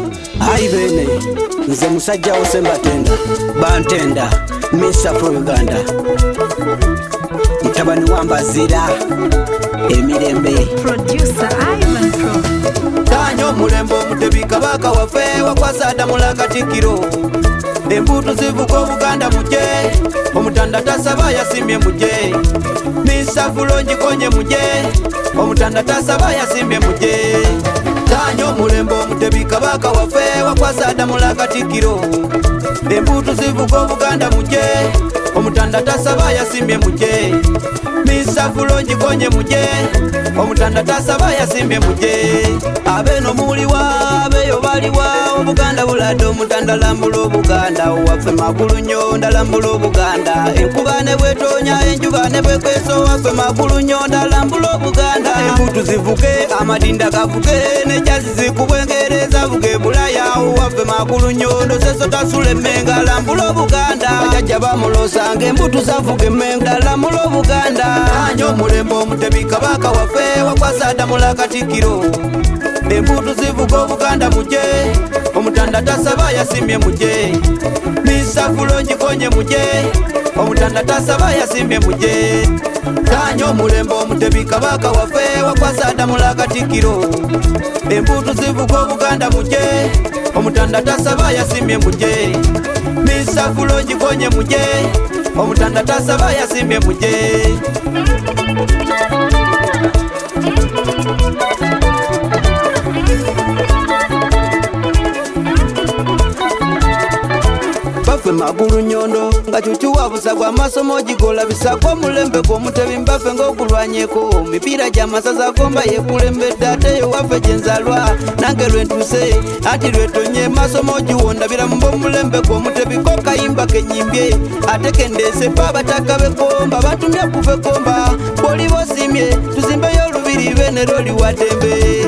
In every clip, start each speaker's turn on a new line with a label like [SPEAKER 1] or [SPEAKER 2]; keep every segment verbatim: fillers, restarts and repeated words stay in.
[SPEAKER 1] Hai bene, nze musajja osemba tenda, bantenda, Mister for Uganda. Mutabani wambazira, emirembe.
[SPEAKER 2] Producer Ivan Pro.
[SPEAKER 3] Tanyo mulembo mutebi kabaka wafe wakwasa damula katikiro. Embuto zivuko Buganda muje, omutanda tasaba yasimye muje. Mister Fulonji konye muje, omutanda tasaba yasimye muje. Tanyo mulembo mutebi kabaka wafe wakwasa damula katikiro. Embuto zivuko Buganda muje, omutanda tasaba yasimye muje. Mister Fulonji konye muje, omutanda tasaba yasimye muje. Abeno muliwa abeyo baliwa Obuganda bulado omutanda lambulo Buganda wafe magulu nyonda lambulo Buganda enkubane bwetonya enjubane bwekweso wafe magulu nyonda lambulo Buganda embutu zivuke amadinda gavuke nejazi zikubwengereza vuge bulaya wafe magulu nyondo seso tasule menga lambulo Buganda jaja bamulosange embutu zavuge menga lambulo Buganda anyo mulembo mutebi kabaka wafe wakwasa damula katikiro. Embuto zivuko Buganda muje, omutanda tasaba yasimye muje. Mister Fulonji konye muje, omutanda tasaba yasimye muje. Tanyo mulembo mutebi kabaka wafe wakwasa damula katikiro. Embuto zivuko Buganda muje, omutanda tasaba yasimye muje. Mister Fulonji konye muje, omutanda tasaba yasimye muje. Bafe magulu nyondo nga chuchuwa busagwa masomo jigola bisako mulembe ko mutebi mbafe ngokulwanyeko mipira ja masaza komba yekulembe date yo wafe jenzalwa nange lwentuse ati lwetonye masomo jiwonda bila mbo mulembe ko mutebi ko kayimba kenyimbye atekendese baba takabe komba batumya kufe komba boli bosimye tuzimbe yo lubiri bene roli watembe.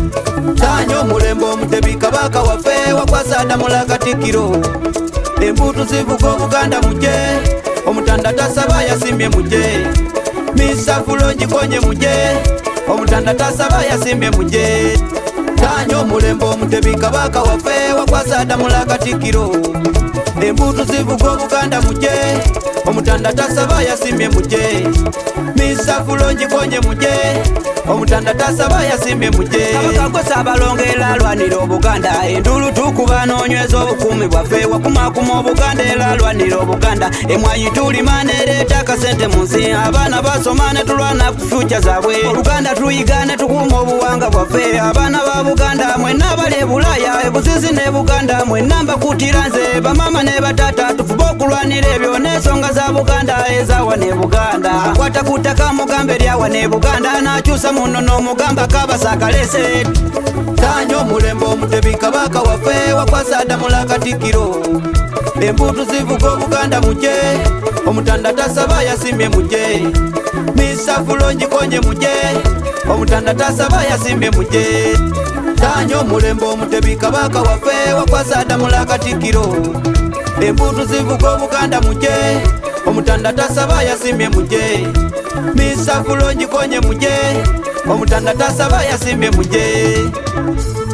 [SPEAKER 3] Tanyo mulembo mutebi kabaka wafe wakwasa damula katikiro. Embuto zivuko Buganda muje, omutanda tasaba yasimye muje. Mister Fulonji konye muje, omutanda tasaba yasimye muje. Tanyo mulembo mutebi kabaka wafe wakwasa damula katikiro. Embuto zivuko Buganda muje, omutanda tasaba yasimye muje. Mister Fulonji konye muje, omutanda tasaba yasimye muje. Abakakosa abalongera lwaniro Buganda endulu tukuba nonywezo obukumi bwaffe wakumakuma Buganda era lwaniro Buganda emwayi tulimane leeta kasente munsi abaana basomane tulwana ku future zaabwe Oluganda tuyigane tukuma obuwanga bwaffe abaana ba Buganda mwenna abali e Bulaya ebuzizi ne Buganda mwenna mbakutira nze bamama ne batata tufuba okulwanira ebyo n'ensonga za Buganda ezawa ne Buganda akwata kutaka mugambe lyawa ne Buganda nakyusa muno n'omugamba kabasakalese. Tanyo mulembo mutebi kabaka wafe wakwasa damula katikiro. Embuto zivuko Buganda muje, omutanda tasaba yasimye muje. Mister Fulonji konye muje, omutanda tasaba yasimye muje. Tanyo mulembo mutebi kabaka wafe wakwasa damula katikiro. Embuto zivuko Buganda muje, omutanda tasaba yasimye muje. Mister Fulonji konye muje, omutanda tasaba yasimye muje.